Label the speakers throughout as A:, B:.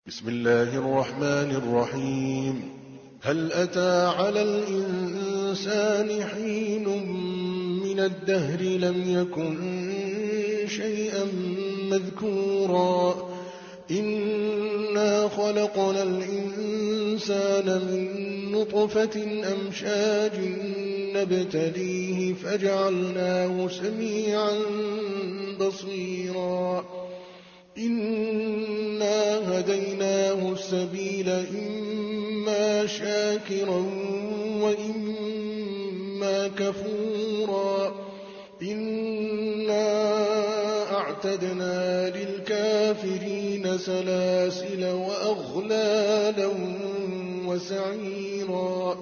A: بسم الله الرحمن الرحيم. هل أتى على الإنسان حين من الدهر لم يكن شيئا مذكورا إنا خلقنا الإنسان من نطفة أمشاج نبتليه فجعلناه سميعا بصيرا إنا هديناه السبيل إما شاكرا وإما كفورا إنا أعتدنا للكافرين سلاسل وأغلالا وسعيرا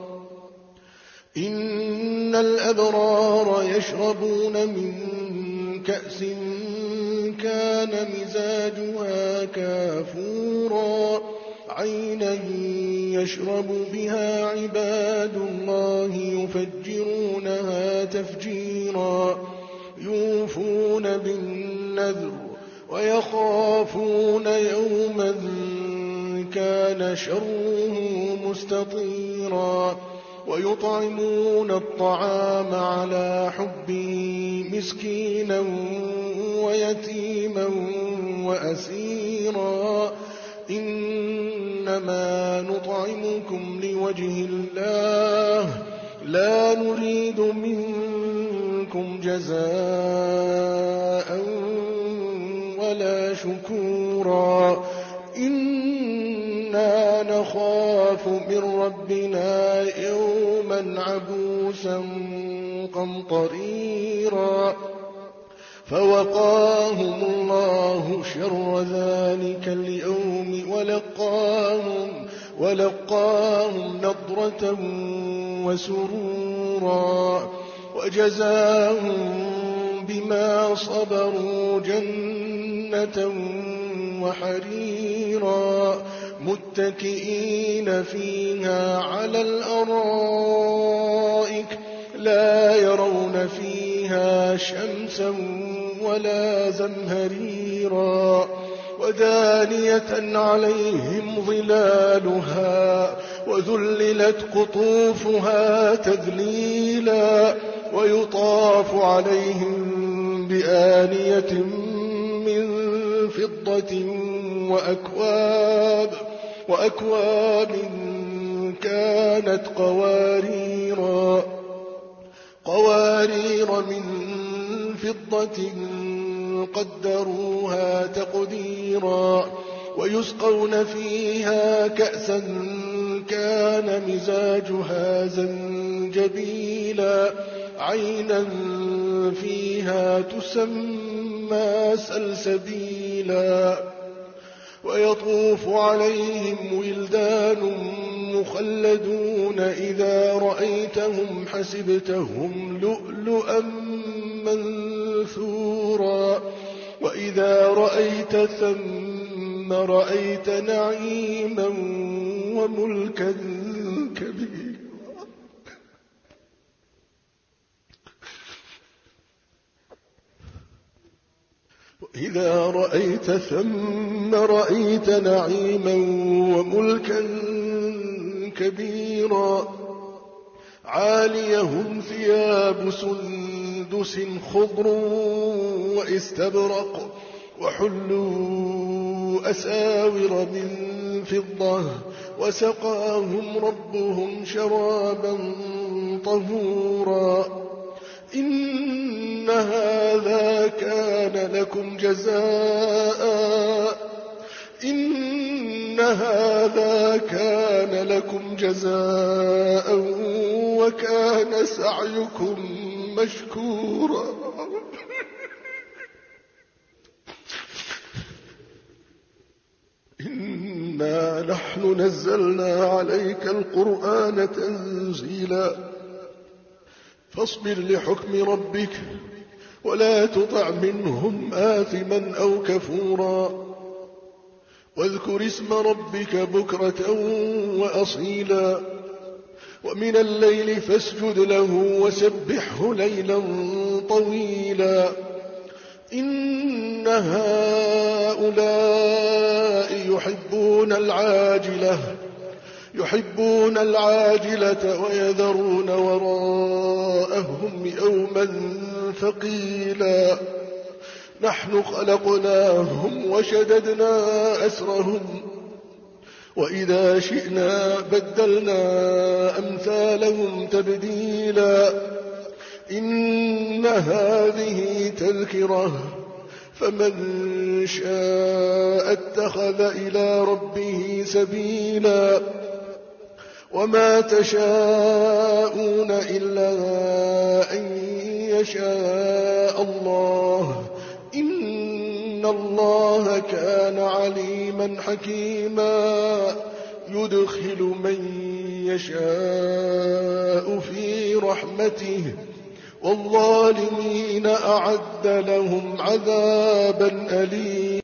A: إن الأبرار يشربون من كأس كان مزاجها كافورا عينا يشرب بها عباد الله يفجرونها تفجيرا يوفون بالنذر ويخافون يوما كان شره مستطيرا ويطعمون الطعام على حبه مسكينا ويتيما وأسيرا إنما نطعمكم لوجه الله لا نريد منكم جزاء ولا شكورا إنا نخاف من ربنا يوما عبوسا قمطريرا فوقاهم الله شر ذلك اليوم ولقاهم نضرة وسرورا وجزاهم بما صبروا جنة وحريرا متكئين فيها على الأرائك لا يرون فيها شمسا ولا زمهريرا ودانية عليهم ظلالها وذللت قطوفها تذليلا ويطاف عليهم بآنية من فضة وأكواب كانت قوارير من فضة قدروها تقديرا ويسقون فيها كأسا كان مزاجها زنجبيلا عينا فيها تسمى سلسبيلا ويطوف عليهم ولدان مخلدون إذا رأيتهم حسبتهم لؤلؤا منثورا وإذا رأيت ثم رأيت نعيما وملكا كبيرا وإذا رأيت ثم رأيت نعيما وملكا كبيرا عاليهم ثياب سندس خضر واستبرق وحلوا أساور من فضة وسقاهم ربهم شرابا طهورا إن هذا كان لكم جزاء وكان سعيكم مشكورا إنا نحن نزلنا عليك القرآن تنزيلا فاصبر لحكم ربك ولا تطع منهم آثما أو كفورا واذكر اسم ربك بكرة وأصيلا ومن الليل فاسجد له وسبحه ليلا طويلا إن هؤلاء يحبون العاجلة ويذرون وراءهم يوما ثقيلا نحن خلقناهم وشددنا أسرهم وإذا شئنا بدلنا أمثالهم تبديلا إن هذه تذكرة فمن شاء اتخذ إلى ربه سبيلا وما تشاءون إلا أن يشاء الله إن الله كان عليما حكيما يدخل من يشاء في رحمته والظالمين أعد لهم عذابا أليما